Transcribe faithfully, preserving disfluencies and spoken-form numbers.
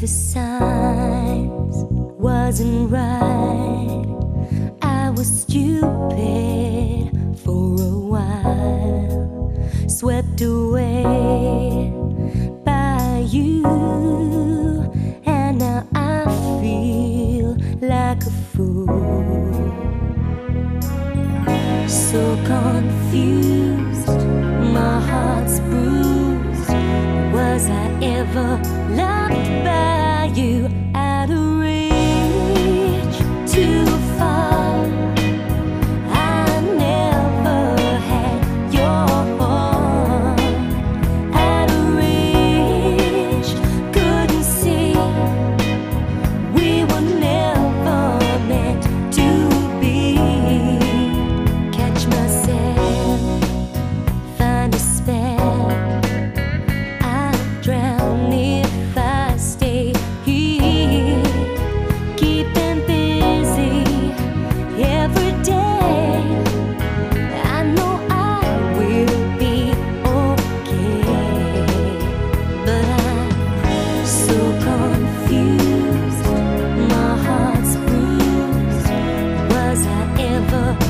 the signs wasn't right. I was stupid for a while, swept away by you, and now I feel like a fool. So confused, my heart's bruised. Was I ever loved by you? Out of reach, too far. I never had your heart. Out of reach, couldn't see. We were never meant to be. Catch myself, find a spell. I'll drown if I stay here. Keeping busy every day. I know I will be okay, but I'm so confused. My heart's bruised. Was I ever